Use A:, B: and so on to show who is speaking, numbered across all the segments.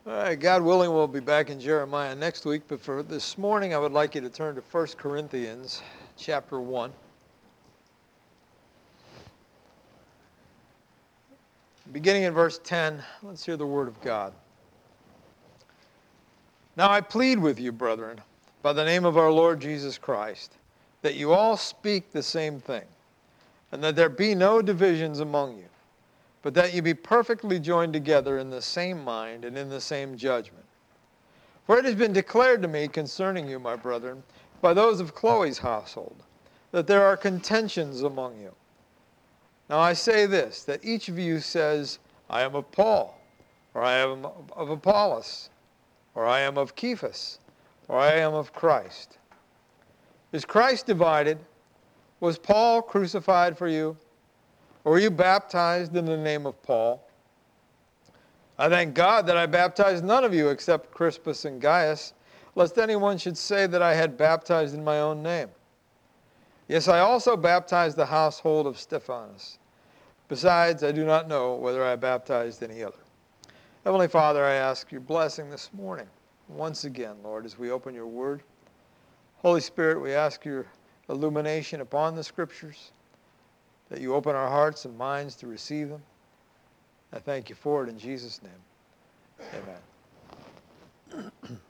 A: All right, God willing, we'll be back in Jeremiah next week, but for this morning, I would like you to turn to 1 Corinthians chapter 1. Beginning in verse 10, let's hear the word of God. Now I plead with you, brethren, by the name of our Lord Jesus Christ, that you all speak the same thing, and that there be no divisions among you, but that you be perfectly joined together in the same mind and in the same judgment. For it has been declared to me concerning you, my brethren, by those of Chloe's household, that there are contentions among you. Now I say this, that each of you says, I am of Paul, or I am of Apollos, or I am of Cephas, or I am of Christ. Is Christ divided? Was Paul crucified for you? Or were you baptized in the name of Paul? I thank God that I baptized none of you except Crispus and Gaius, lest anyone should say that I had baptized in my own name. Yes, I also baptized the household of Stephanas. Besides, I do not know whether I baptized any other. Heavenly Father, I ask your blessing this morning. Once again, Lord, as we open your word. Holy Spirit, we ask your illumination upon the scriptures, that you open our hearts and minds to receive them. I thank you for it in Jesus' name. Amen.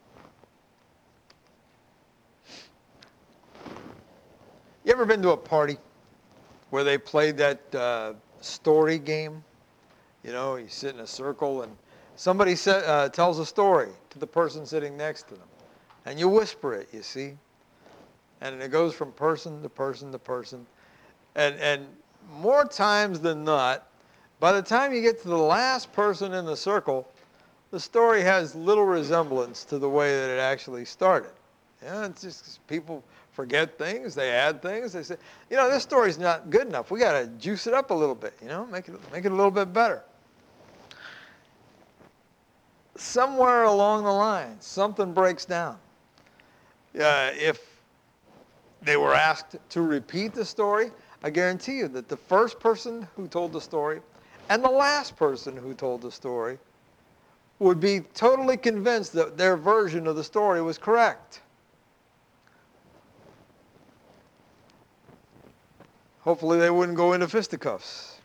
A: You ever been to a party where they played that story game? You know, you sit in a circle and somebody tells a story to the person sitting next to them. And you whisper it, you see. And it goes from person to person to person. And more times than not, by the time you get to the last person in the circle, the story has little resemblance to the way that it actually started. Yeah, it's just people forget things, they add things, they say, you know, this story's not good enough. We got to juice it up a little bit, you know, make it a little bit better. Somewhere along the line, something breaks down. If they were asked to repeat the story, I guarantee you that the first person who told the story and the last person who told the story would be totally convinced that their version of the story was correct. Hopefully they wouldn't go into fisticuffs.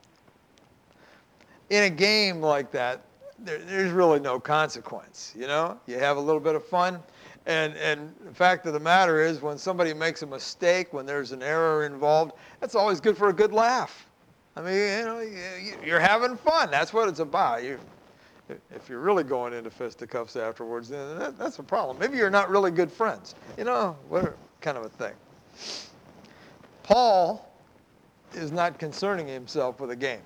A: In a game like that, there's really no consequence, you know? You have a little bit of fun. And the fact of the matter is, when somebody makes a mistake, when there's an error involved, that's always good for a good laugh. I mean, you know, you're having fun. That's what it's about. If you're really going into fisticuffs afterwards, then that's a problem. Maybe you're not really good friends. You know, what kind of a thing. Paul is not concerning himself with a game.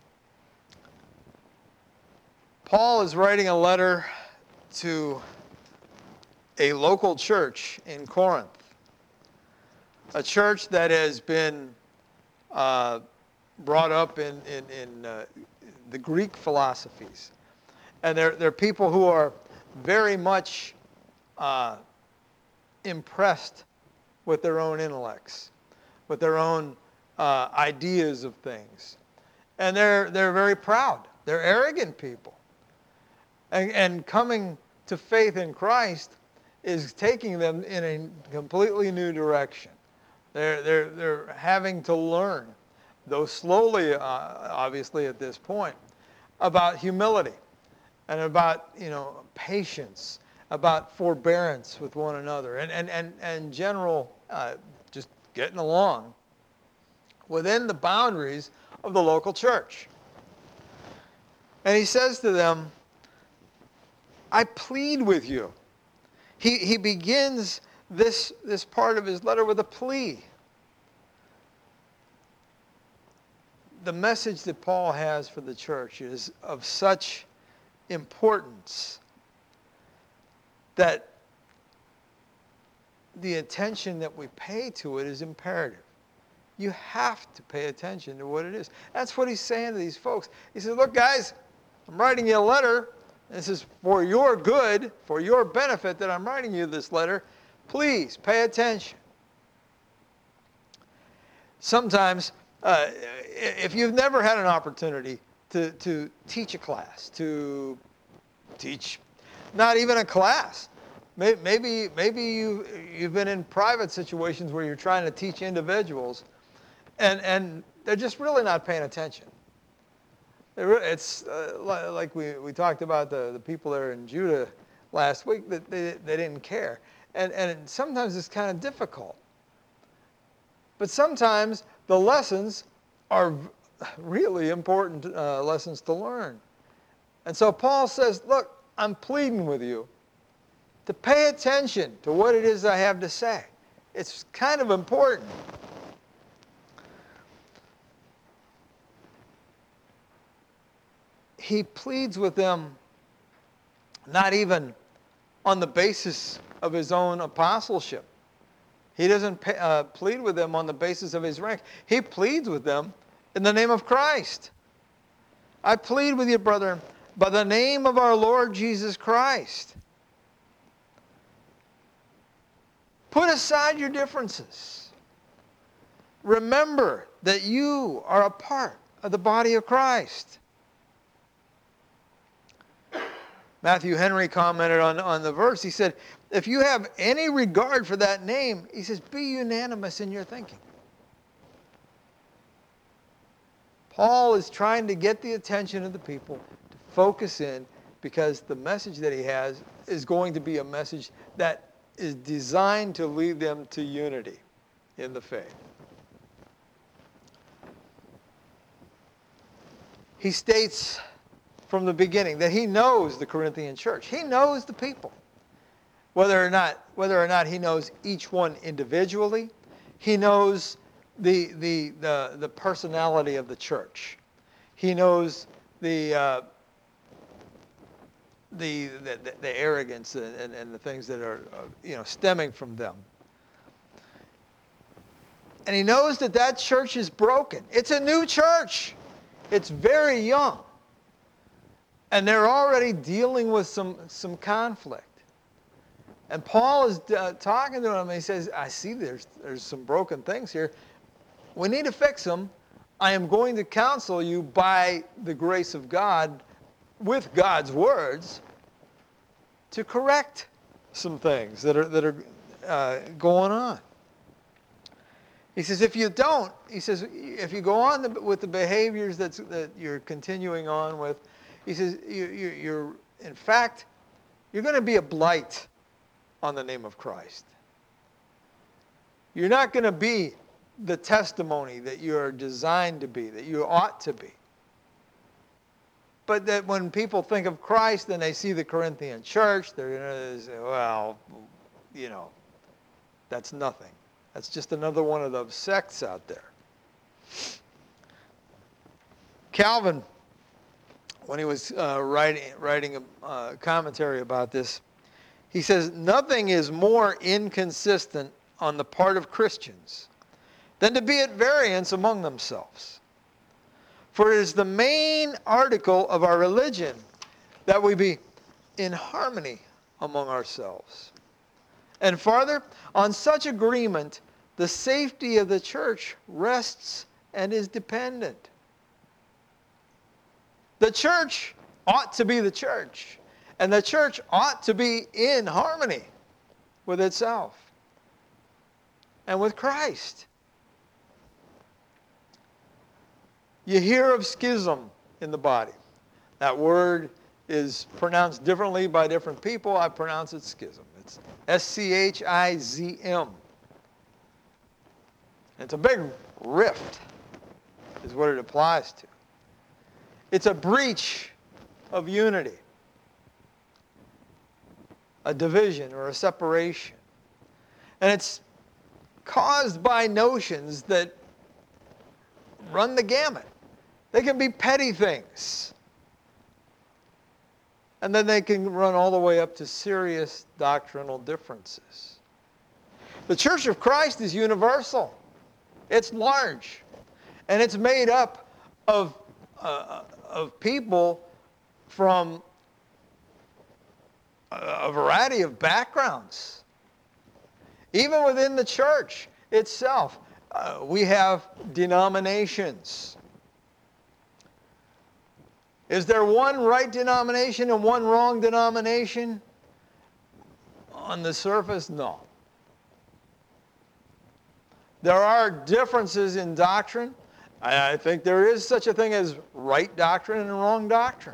A: Paul is writing a letter to a local church in Corinth, a church that has been brought up in the Greek philosophies. And they're people who are very much impressed with their own intellects, with their own ideas of things. And they're very proud. They're arrogant people. And coming to faith in Christ is taking them in a completely new direction. They're having to learn, though slowly, obviously at this point, about humility and about, you know, patience, about forbearance with one another, and general just getting along within the boundaries of the local church. And he says to them, I plead with you. He begins this part of his letter with a plea. The message that Paul has for the church is of such importance that the attention that we pay to it is imperative. You have to pay attention to what it is. That's what he's saying to these folks. He says, look, guys, I'm writing you a letter. This is for your good, for your benefit that I'm writing you this letter. Please pay attention. Sometimes, if you've never had an opportunity to teach a class, to teach not even a class. Maybe you've been in private situations where you're trying to teach individuals, and they're just really not paying attention. It's like we talked about the people there in Judah last week, that they didn't care. And sometimes it's kind of difficult. But sometimes the lessons are really important lessons to learn. And so Paul says, look, I'm pleading with you to pay attention to what it is I have to say. It's kind of important. He pleads with them not even on the basis of his own apostleship. He doesn't plead with them on the basis of his rank. He pleads with them in the name of Christ. I plead with you, brethren, by the name of our Lord Jesus Christ. Put aside your differences. Remember that you are a part of the body of Christ. Matthew Henry commented on the verse. He said, if you have any regard for that name, he says, be unanimous in your thinking. Paul is trying to get the attention of the people to focus in, because the message that he has is going to be a message that is designed to lead them to unity in the faith. He states from the beginning that he knows the Corinthian church. He knows the people. Whether or not he knows each one individually, he knows the personality of the church. He knows the arrogance and the things that are stemming from them. And he knows that church is broken. It's a new church. It's very young. And they're already dealing with some conflict. And Paul is talking to them, and he says, I see there's some broken things here. We need to fix them. I am going to counsel you by the grace of God, with God's words, to correct some things that are going on. He says, if you don't, he says, if you go on with the behaviors that you're continuing on with, he says, you're in fact, you're going to be a blight on the name of Christ. You're not going to be the testimony that you're designed to be, that you ought to be. But that when people think of Christ and they see the Corinthian church, they're going to say, well, that's nothing. That's just another one of those sects out there. Calvin, when he was writing a commentary about this, he says, nothing is more inconsistent on the part of Christians than to be at variance among themselves. For it is the main article of our religion that we be in harmony among ourselves. And farther, on such agreement, the safety of the church rests and is dependent. The church ought to be the church, and the church ought to be in harmony with itself and with Christ. You hear of schism in the body. That word is pronounced differently by different people. I pronounce it schism. It's S-C-H-I-Z-M. It's a big rift, is what it applies to. It's a breach of unity, a division or a separation. And it's caused by notions that run the gamut. They can be petty things. And then they can run all the way up to serious doctrinal differences. The Church of Christ is universal. It's large. And it's made up of people from a variety of backgrounds. Even within the church itself, we have denominations. Is there one right denomination and one wrong denomination? On the surface, no. There are differences in doctrine. I think there is such a thing as right doctrine and wrong doctrine.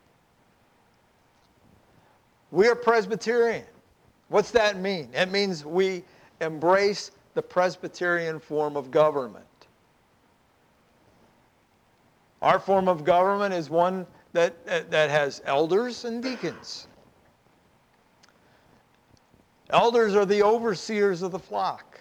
A: We are Presbyterian. What's that mean? It means we embrace the Presbyterian form of government. Our form of government is one that has elders and deacons. Elders are the overseers of the flock.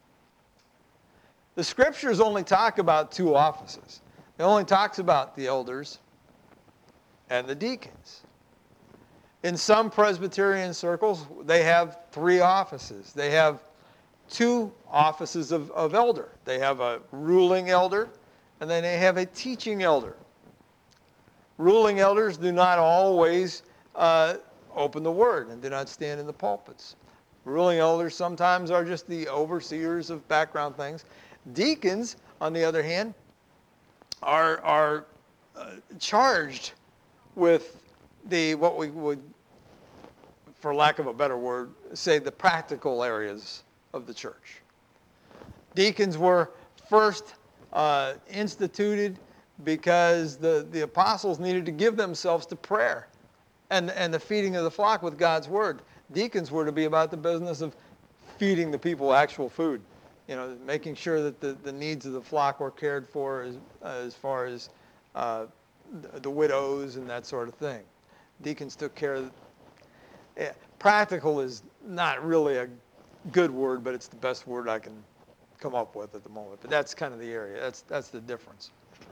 A: The scriptures only talk about two offices. It only talks about the elders and the deacons. In some Presbyterian circles, they have three offices. They have two offices of elder. They have a ruling elder, and then they have a teaching elder. Ruling elders do not always open the word and do not stand in the pulpits. Ruling elders sometimes are just the overseers of background things. Deacons, on the other hand, are charged with what we would, for lack of a better word, say the practical areas of the church. Deacons were first instituted because the apostles needed to give themselves to prayer and the feeding of the flock with God's word. Deacons were to be about the business of feeding the people actual food, making sure that the needs of the flock were cared for as far as the widows and that sort of thing. Deacons took care of practical is not really a good word, but it's the best word I can come up with at the moment. But that's kind of the area. That's the difference.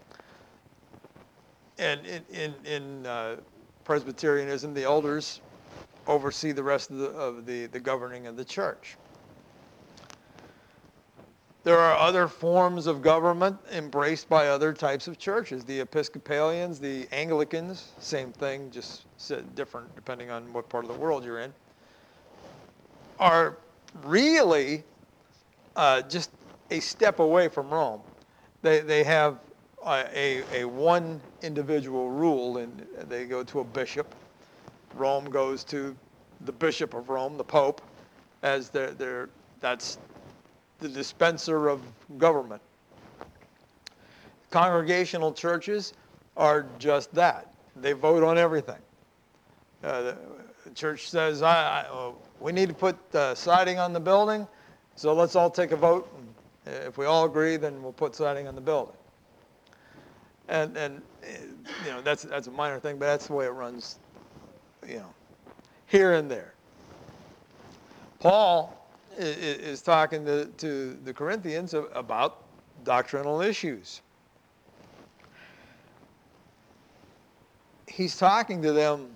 A: And in Presbyterianism, the elders oversee the rest of the governing of the church. There are other forms of government embraced by other types of churches. The Episcopalians, the Anglicans, same thing, just different depending on what part of the world you're in, are really just a step away from Rome. They have a one individual rule, and they go to a bishop. Rome goes to the Bishop of Rome, the Pope, as that's the dispenser of government. Congregational churches are just that. They vote on everything. The church says, we need to put siding on the building, so let's all take a vote. And if we all agree, then we'll put siding on the building. And that's a minor thing, but that's the way it runs, here and there. Paul is talking to the Corinthians about doctrinal issues. He's talking to them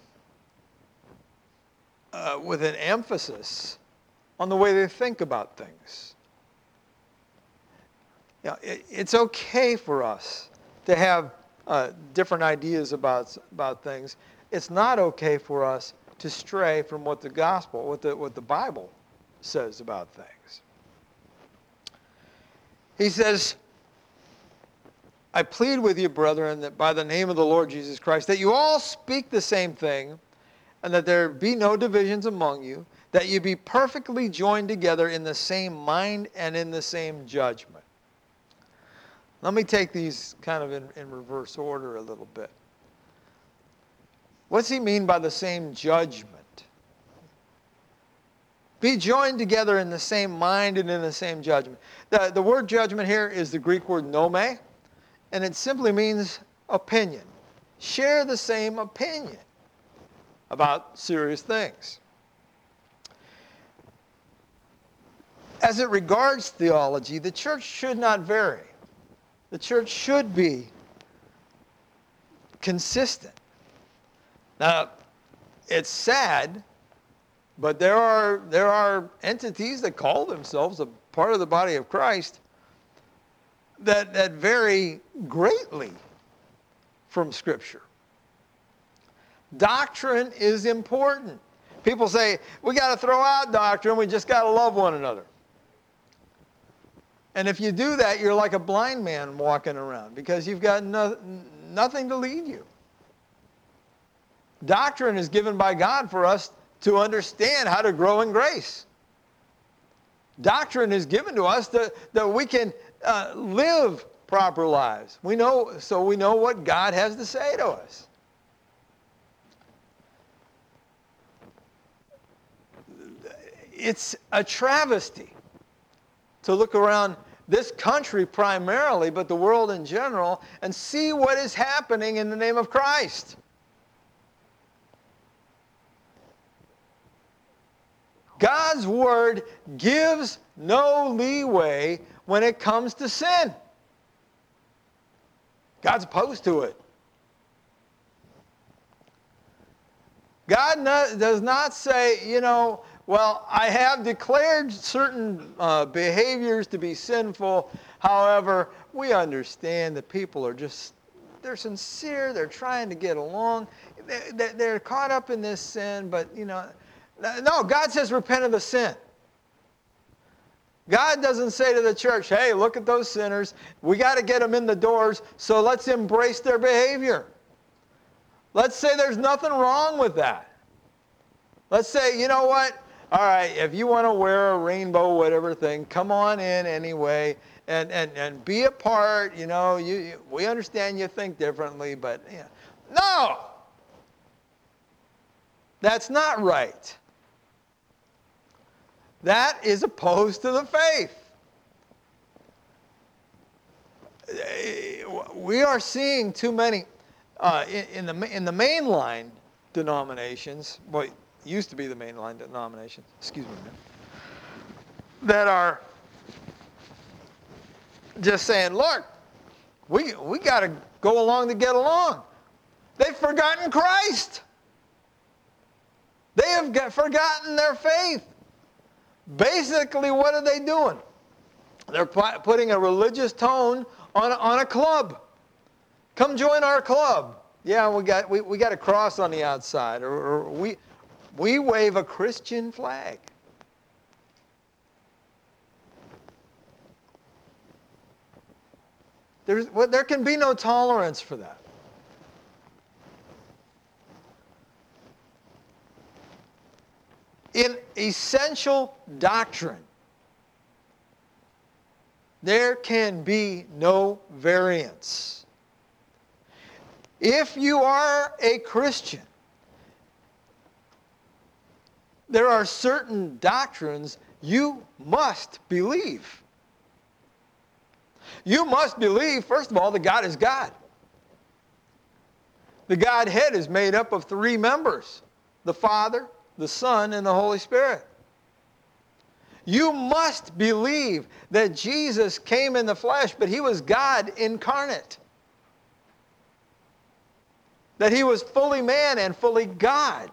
A: with an emphasis on the way they think about things. It's okay for us to have different ideas about things. It's not okay for us to stray from what the gospel, what the Bible says about things. He says, I plead with you, brethren, that by the name of the Lord Jesus Christ, that you all speak the same thing, and that there be no divisions among you, that you be perfectly joined together in the same mind and in the same judgment. Let me take these kind of in reverse order a little bit. What's he mean by the same judgment? Be joined together in the same mind and in the same judgment. The word judgment here is the Greek word nome, and it simply means opinion. Share the same opinion about serious things. As it regards theology, the church should not vary. The church should be consistent. Now, it's sad, but there are entities that call themselves a part of the body of Christ that vary greatly from Scripture. Doctrine is important. People say, we got to throw out doctrine, we just got to love one another. And if you do that, you're like a blind man walking around because you've got nothing to lead you. Doctrine is given by God for us to understand how to grow in grace. Doctrine is given to us that we can live proper lives. We know what God has to say to us. It's a travesty to look around this country primarily, but the world in general, and see what is happening in the name of Christ. God's word gives no leeway when it comes to sin. God's opposed to it. God does not say, well, I have declared certain behaviors to be sinful. However, we understand that people are they're sincere, they're trying to get along. They're caught up in this sin, but, no, God says repent of the sin. God doesn't say to the church, hey, look at those sinners. We got to get them in the doors, so let's embrace their behavior. Let's say there's nothing wrong with that. Let's say, you know what? All right, if you want to wear a rainbow, whatever thing, come on in anyway and be a part. We understand you think differently, but no! That's not right. That is opposed to the faith. We are seeing too many in the mainline denominations. Well, it used to be the mainline denominations. Excuse me, man. That are just saying, "Look, we got to go along to get along." They've forgotten Christ. They have forgotten their faith. Basically, what are they doing? They're putting a religious tone on a club. Come join our club. Yeah, we got a cross on the outside, or we wave a Christian flag. There can be no tolerance for that. In essential doctrine, there can be no variance. If you are a Christian, there are certain doctrines you must believe. You must believe, first of all, that God is God. The Godhead is made up of three members: the Father, the Son, and the Holy Spirit. You must believe that Jesus came in the flesh, but he was God incarnate. That he was fully man and fully God.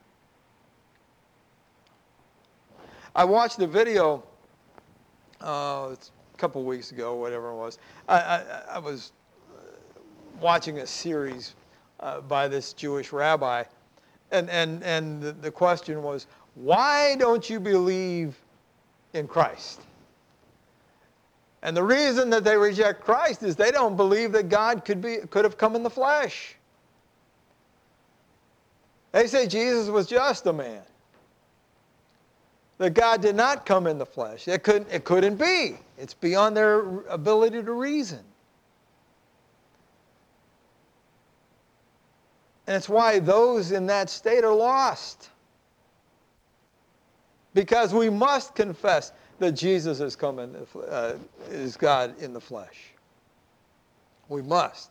A: I watched the video a couple weeks ago, whatever it was. I was watching a series by this Jewish rabbi. And the question was, why don't you believe in Christ? And the reason that they reject Christ is they don't believe that God could have come in the flesh. They say Jesus was just a man. That God did not come in the flesh. It couldn't be. It's beyond their ability to reason. And it's why those in that state are lost. Because we must confess that Jesus has come is God in the flesh. We must.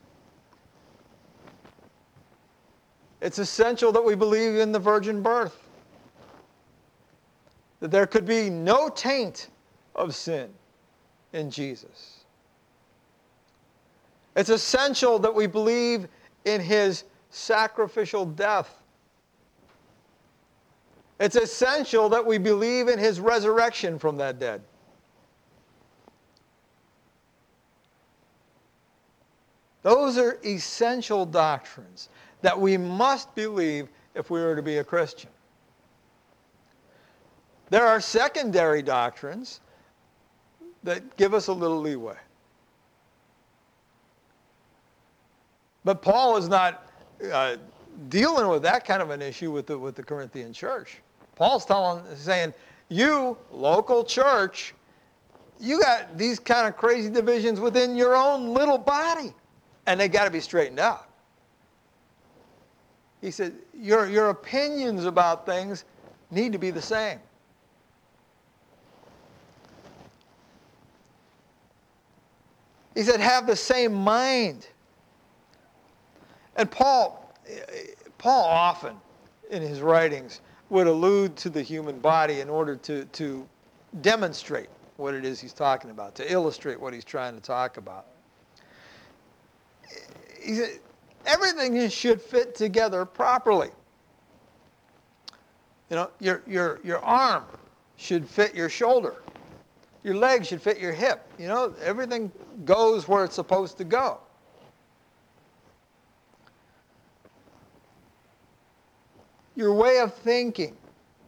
A: It's essential that we believe in the virgin birth. That there could be no taint of sin in Jesus. It's essential that we believe in his sacrificial death. It's essential that we believe in his resurrection from the dead. Those are essential doctrines that we must believe if we are to be a Christian. There are secondary doctrines that give us a little leeway. But Paul is not dealing with that kind of an issue with the Corinthian church. Paul's saying, you, local church, you got these kind of crazy divisions within your own little body, and they got to be straightened out. He said, your opinions about things need to be the same. He said, have the same mind. And Paul often, in his writings, would allude to the human body in order to demonstrate what it is he's talking about, to illustrate what he's trying to talk about. He said, everything should fit together properly. You know, your arm should fit your shoulder. Your leg should fit your hip. You know, everything goes where it's supposed to go. Your way of thinking.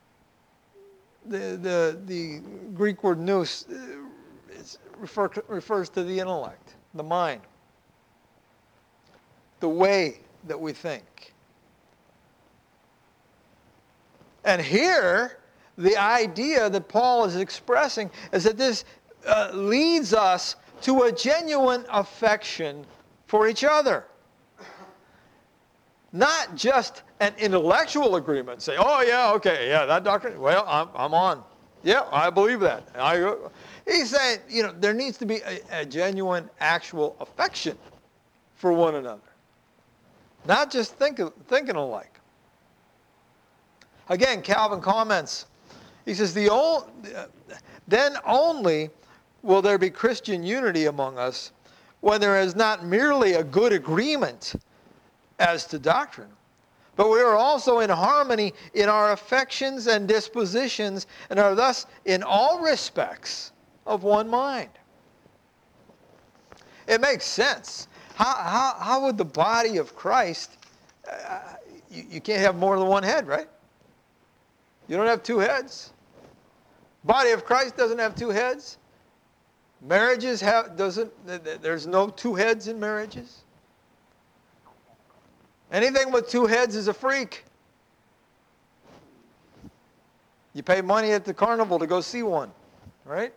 A: The Greek word nous refers to the intellect, the mind, the way that we think. And here, the idea that Paul is expressing is that this leads us to a genuine affection for each other. Not just an intellectual agreement. Say, oh yeah, okay, yeah, that doctrine, well, I'm on. Yeah, I believe that. He's saying, you know, there needs to be a genuine, actual affection for one another. Not just thinking alike. Again, Calvin comments. He says, then only will there be Christian unity among us when there is not merely a good agreement as to doctrine, but we are also in harmony in our affections and dispositions and are thus in all respects of one mind. It makes sense. How would the body of Christ, you can't have more than one head, right? You don't have two heads. Body of Christ doesn't have two heads. Marriages there's no two heads in marriages. Anything with two heads is a freak. You pay money at the carnival to go see one, right?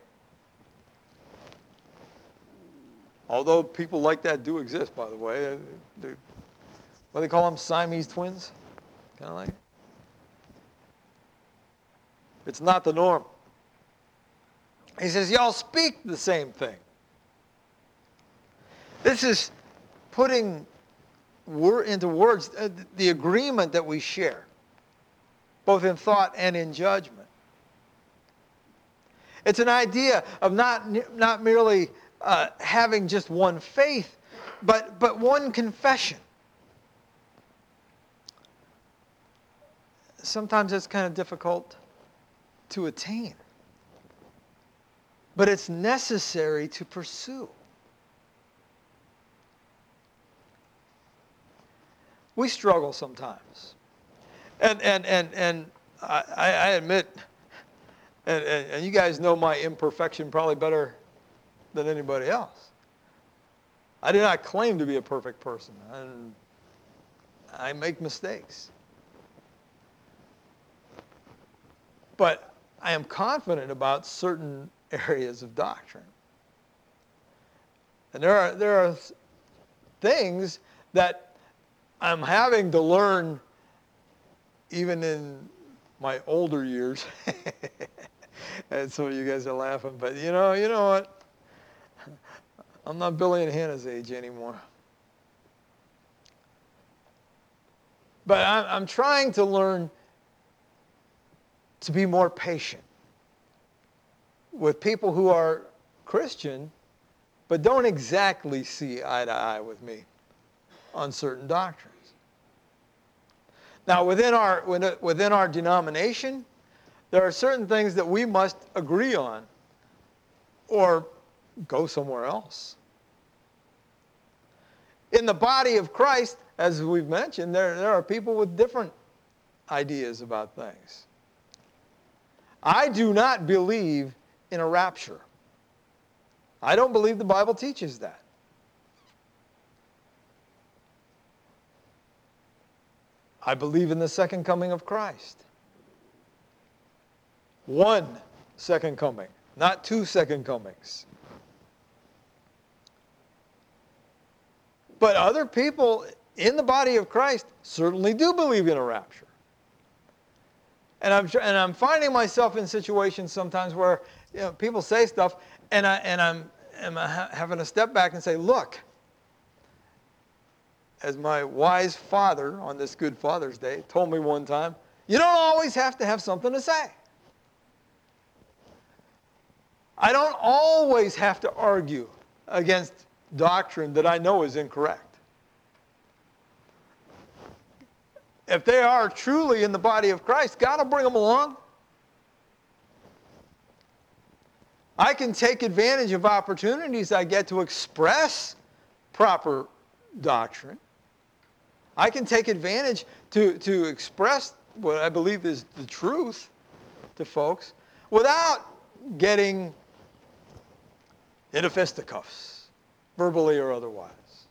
A: Although people like that do exist, by the way. What do they call them? Siamese twins? Kind of like it. It's not the norm. He says, y'all speak the same thing. This is putting into words the agreement that we share, both in thought and in judgment. It's an idea of not merely having just one faith, but one confession. Sometimes it's kind of difficult to attain, but it's necessary to pursue. We struggle sometimes. And I admit, and you guys know my imperfection probably better than anybody else. I do not claim to be a perfect person. I make mistakes. But I am confident about certain areas of doctrine. And there are things that I'm having to learn even in my older years. And some of you guys are laughing, but you know what? I'm not Billy and Hannah's age anymore. But I'm trying to learn to be more patient with people who are Christian, but don't exactly see eye to eye with me on certain doctrines. Now, within our denomination, there are certain things that we must agree on or go somewhere else. In the body of Christ, as we've mentioned, there are people with different ideas about things. I do not believe in a rapture. I don't believe the Bible teaches that. I believe in the second coming of Christ. One second coming, not two second comings. But other people in the body of Christ certainly do believe in a rapture. And I'm finding myself in situations sometimes where people say stuff, and I'm having to step back and say, look, as my wise father on this Good Father's Day told me one time, you don't always have to have something to say. I don't always have to argue against doctrine that I know is incorrect. If they are truly in the body of Christ, God will bring them along. I can take advantage of opportunities I get to express proper doctrine. I can take advantage to express what I believe is the truth to folks without getting into fisticuffs, verbally or otherwise.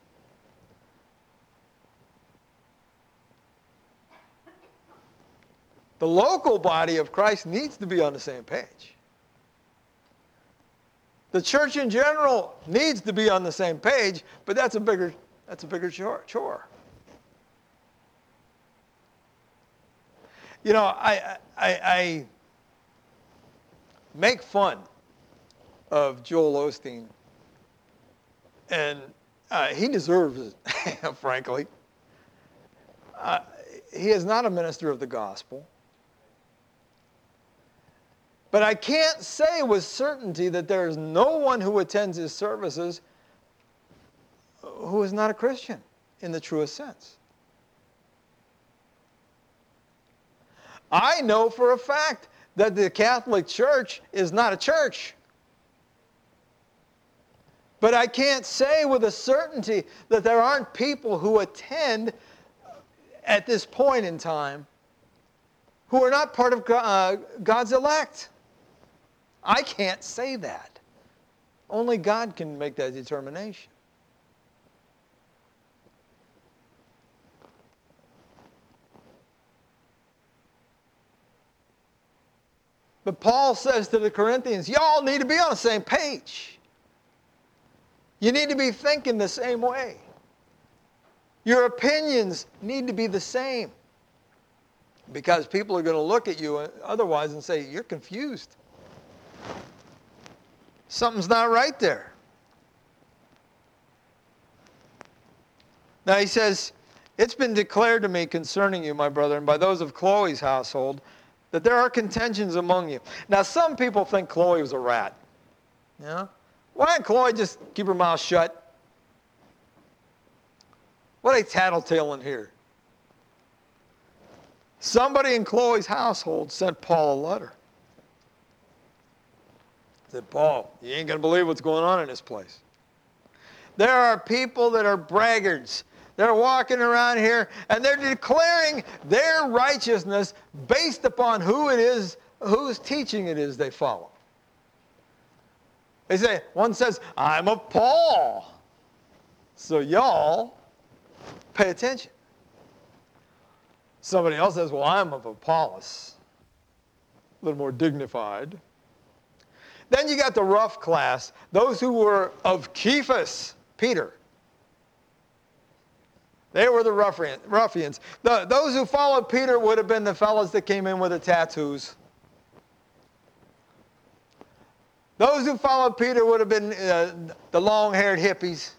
A: The local body of Christ needs to be on the same page. The church in general needs to be on the same page, but that's a bigger chore. You know, I make fun of Joel Osteen, and he deserves it, frankly. He is not a minister of the gospel. But I can't say with certainty that there is no one who attends his services who is not a Christian in the truest sense. I know for a fact that the Catholic Church is not a church. But I can't say with a certainty that there aren't people who attend at this point in time who are not part of God's elect. I can't say that. Only God can make that determination. But Paul says to the Corinthians, y'all need to be on the same page. You need to be thinking the same way. Your opinions need to be the same. Because people are going to look at you otherwise and say, you're confused. Something's not right there. Now he says, it's been declared to me concerning you, my brother, and by those of Chloe's household, that there are contentions among you. Now some people think Chloe was a rat. You know? Why didn't Chloe just keep her mouth shut? What a tattletale here. Somebody in Chloe's household sent Paul a letter. Said, Paul, you ain't going to believe what's going on in this place. There are people that are braggarts. They're walking around here and they're declaring their righteousness based upon who it is, whose teaching it is they follow. They say, one says, I'm of Paul. So y'all pay attention. Somebody else says, well, I'm of Apollos. A little more dignified. Then you got the rough class, those who were of Cephas, Peter. They were the ruffians. Those who followed Peter would have been the fellows that came in with the tattoos. Those who followed Peter would have been the long-haired hippies.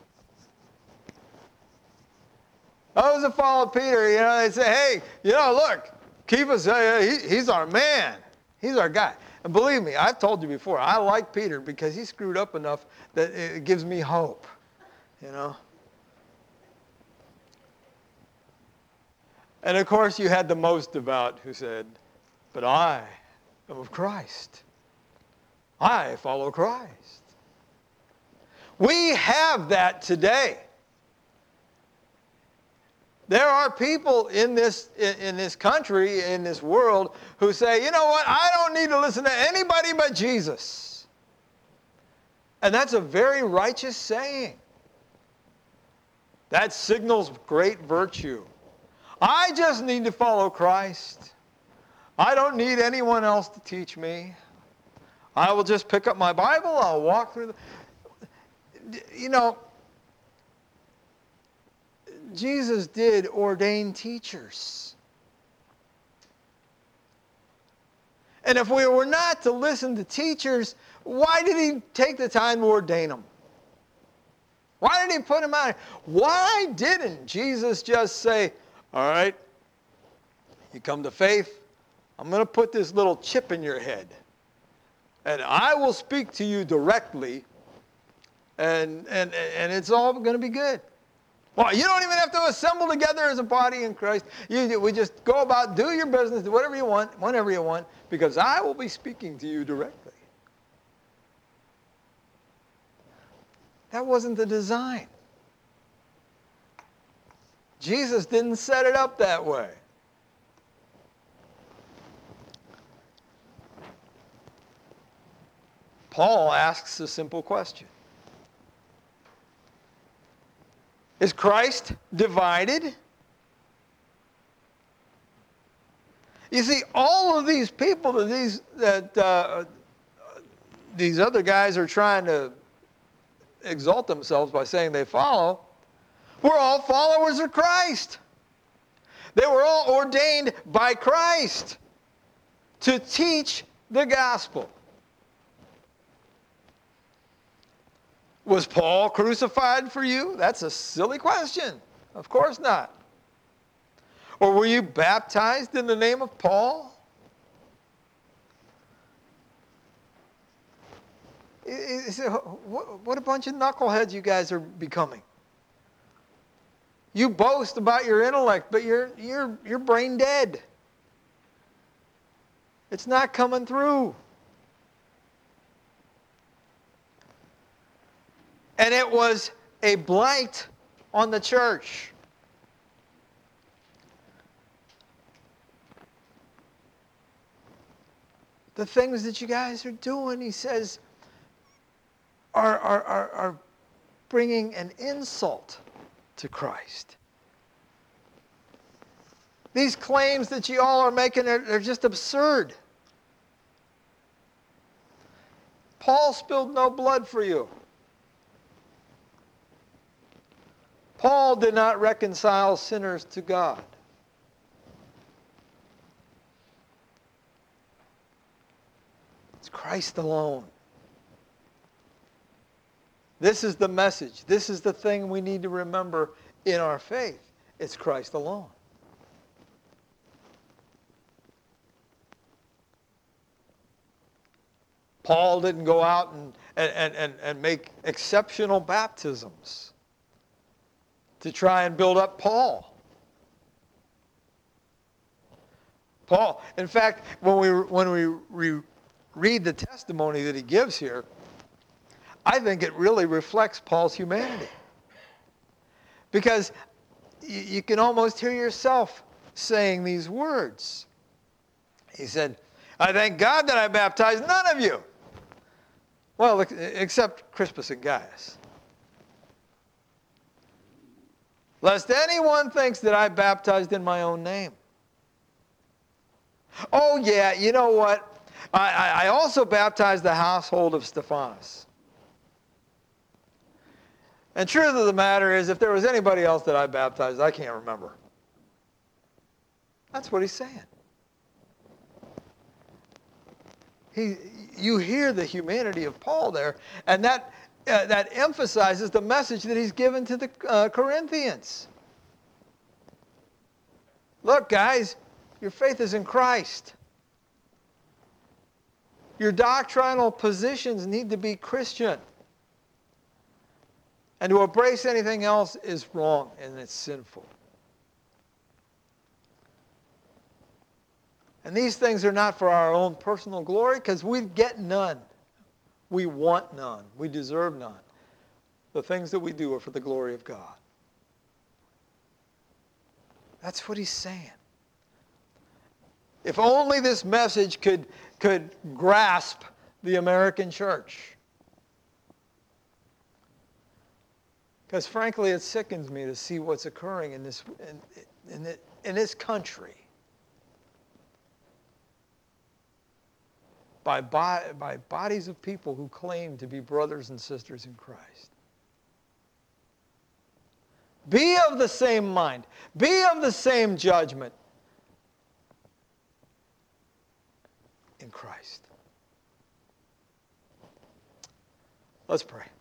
A: Those who followed Peter, they say, hey, look, Cephas, he's our man. He's our guy. And believe me, I've told you before, I like Peter because he screwed up enough that it gives me hope, And of course, you had the most devout who said, but I am of Christ. I follow Christ. We have that today. There are people in this country, in this world, who say, you know what, I don't need to listen to anybody but Jesus. And that's a very righteous saying. That signals great virtue. I just need to follow Christ. I don't need anyone else to teach me. I will just pick up my Bible. I'll walk through the... You know, Jesus did ordain teachers. And if we were not to listen to teachers, why did he take the time to ordain them? Why did he put them out? Why didn't Jesus just say, all right, you come to faith, I'm going to put this little chip in your head, and I will speak to you directly, and it's all going to be good. Well, you don't even have to assemble together as a body in Christ. We just go about, do your business, do whatever you want, whenever you want, because I will be speaking to you directly. That wasn't the design. Jesus didn't set it up that way. Paul asks a simple question. Is Christ divided? You see, all of these people that these other guys are trying to exalt themselves by saying they follow, were all followers of Christ. They were all ordained by Christ to teach the gospel. Was Paul crucified for you? That's a silly question. Of course not. Or were you baptized in the name of Paul? What a bunch of knuckleheads you guys are becoming. You boast about your intellect, but you're brain dead. It's not coming through. And it was a blight on the church. The things that you guys are doing, he says, are bringing an insult to Christ. These claims that you all are making are just absurd. Paul spilled no blood for you. Paul did not reconcile sinners to God. It's Christ alone. This is the message. This is the thing we need to remember in our faith. It's Christ alone. Paul didn't go out and make exceptional baptisms to try and build up Paul. Paul, in fact, when we read the testimony that he gives here, I think it really reflects Paul's humanity. Because you can almost hear yourself saying these words. He said, I thank God that I baptized none of you. Well, except Crispus and Gaius. Lest anyone thinks that I baptized in my own name. Oh yeah, you know what? I also baptized the household of Stephanas. And truth of the matter is, if there was anybody else that I baptized, I can't remember. That's what he's saying. You hear the humanity of Paul there, and that emphasizes the message that he's given to the Corinthians. Look, guys, your faith is in Christ. Your doctrinal positions need to be Christian. And to embrace anything else is wrong and it's sinful. And these things are not for our own personal glory, because we get none. We want none. We deserve none. The things that we do are for the glory of God. That's what he's saying. If only this message could grasp the American church. Because frankly, it sickens me to see what's occurring in in this country by bodies of people who claim to be brothers and sisters in Christ. Be of the same mind. Be of the same judgment in Christ. Let's pray.